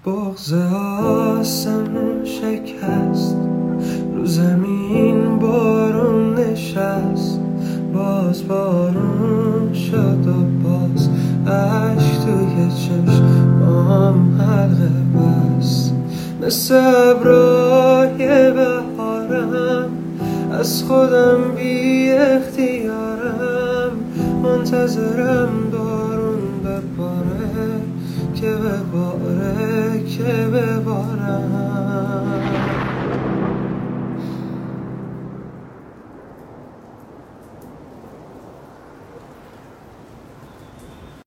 بغض آسمون شکست، رو زمین بارون نشست، باز بارون شد و باز عشق توی چشمام حلقه بست. مثل ابرای بهارم از خودم بی اختیارم، منتظرم بارون بباره که بباره که بباره.